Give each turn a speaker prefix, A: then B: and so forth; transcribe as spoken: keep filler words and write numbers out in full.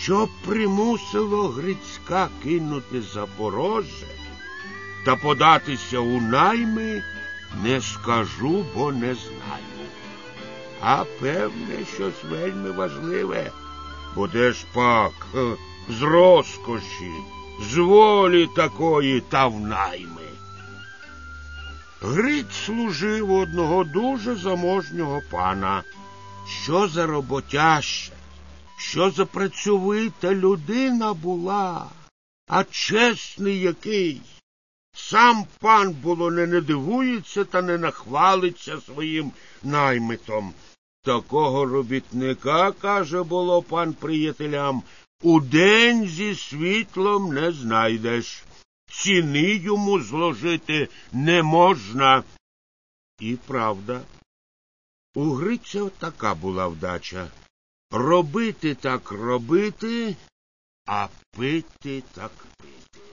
A: що примусило Грицька кинути Запорожжя та податися у найми, не скажу, бо не знаю. А певне, щось вельми важливе. Бо де ж пак з розкоші, з волі такої та в найми. Гриць служив у одного дуже заможнього пана. Що за роботяща, що за працьовита людина була, а чесний який. Сам пан було не не дивується та не нахвалиться своїм наймитом. Такого робітника, каже, було пан приятелям, удень зі світлом не знайдеш. Ціни йому зложити не можна. І правда, у Гриця така була вдача. Робити так робити, а пити так пити.